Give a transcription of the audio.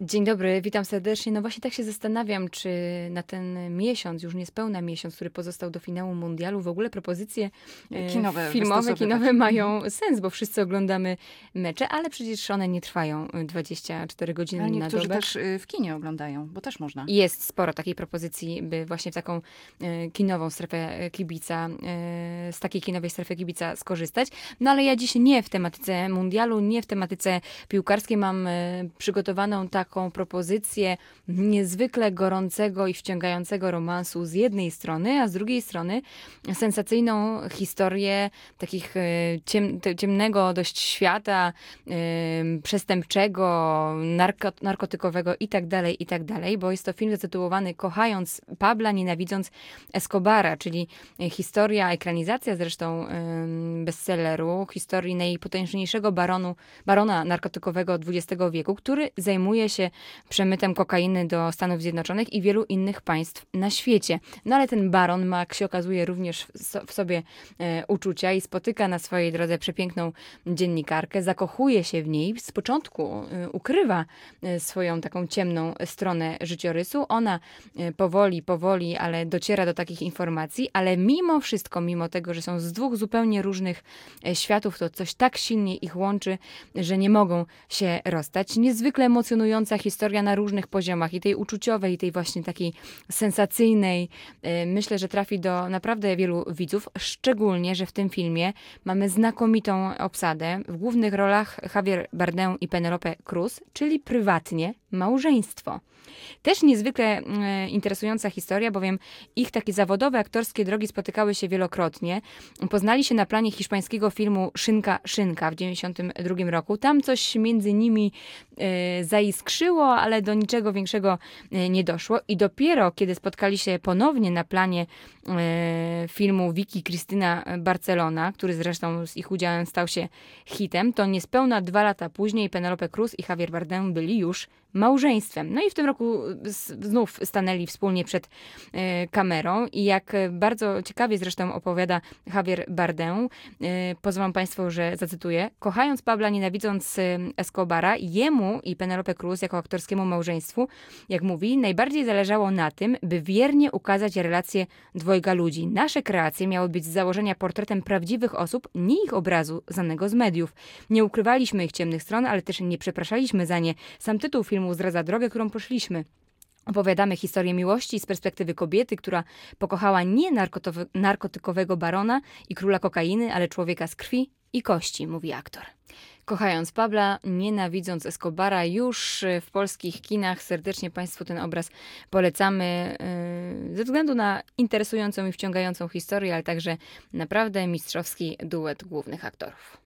Dzień dobry, witam serdecznie. No właśnie tak się zastanawiam, czy na ten miesiąc, już niespełna miesiąc, który pozostał do finału mundialu, w ogóle propozycje Kinowe filmowe, wystosowywać. kinowe mają sens, bo wszyscy oglądamy mecze, ale przecież one nie trwają 24 godziny Ale na niektórzy dobę. też w kinie oglądają, bo też można. I jest sporo takiej propozycji, by właśnie w taką kinową strefę kibica, z takiej kinowej strefy kibica skorzystać. No ale ja dziś nie w tematyce mundialu, nie w tematyce piłkarskiej. Mam przygotowaną taką propozycję niezwykle gorącego i wciągającego romansu z jednej strony, a z drugiej strony sensacyjną historię takich ciemnego dość świata, przestępczego, narkotykowego i tak dalej, bo jest to film zatytułowany Kochając Pabla, nienawidząc Escobara, czyli historia, ekranizacja zresztą bestselleru, historii najpotężniejszego barona narkotykowego XX wieku, który zajmuje się przemytem kokainy do Stanów Zjednoczonych i wielu innych państw na świecie. No ale ten baron ma, jak się okazuje, również w sobie uczucia i spotyka na swojej drodze przepiękną dziennikarkę, zakochuje się w niej. Z początku ukrywa swoją taką ciemną stronę życiorysu. Ona powoli, ale dociera do takich informacji, ale mimo wszystko, mimo tego, że są z dwóch zupełnie różnych światów, to coś tak silnie ich łączy, że nie mogą się rozstać. Niezwykle emocjonująca historia na różnych poziomach, i tej uczuciowej, i tej właśnie takiej sensacyjnej. Myślę, że trafi do naprawdę wielu widzów, szczególnie, że w tym filmie mamy znakomitą obsadę. W głównych rolach Javier Bardem i Penelope Cruz, czyli prywatnie małżeństwo. Też niezwykle interesująca historia, bowiem ich takie zawodowe, aktorskie drogi spotykały się wielokrotnie. Poznali się na planie hiszpańskiego filmu Szynka, Szynka w 1992 roku. Tam coś między nimi zaiskrzyło, ale do niczego większego nie doszło. I dopiero, kiedy spotkali się ponownie na planie filmu Vicky Cristina Barcelona, który zresztą z ich udziałem stał się hitem, to niespełna 2 lata później Penelope Cruz i Javier Bardem byli już małżeństwem. No i w tym roku znów stanęli wspólnie przed kamerą i jak bardzo ciekawie zresztą opowiada Javier Bardem, pozwolą Państwu, że zacytuję: kochając Pabla, nienawidząc Escobara, jemu i Penelope Cruz jako aktorskiemu małżeństwu, jak mówi, najbardziej zależało na tym, by wiernie ukazać relacje dwojga ludzi. Nasze kreacje miały być z założenia portretem prawdziwych osób, nie ich obrazu znanego z mediów. Nie ukrywaliśmy ich ciemnych stron, ale też nie przepraszaliśmy za nie. Sam tytuł filmu zdradza drogę, którą poszliśmy. Opowiadamy historię miłości z perspektywy kobiety, która pokochała nie narkotykowego barona i króla kokainy, ale człowieka z krwi i kości, mówi aktor. Kochając Pabla, nienawidząc Escobara, już w polskich kinach. Serdecznie Państwu ten obraz polecamy ze względu na interesującą i wciągającą historię, ale także naprawdę mistrzowski duet głównych aktorów.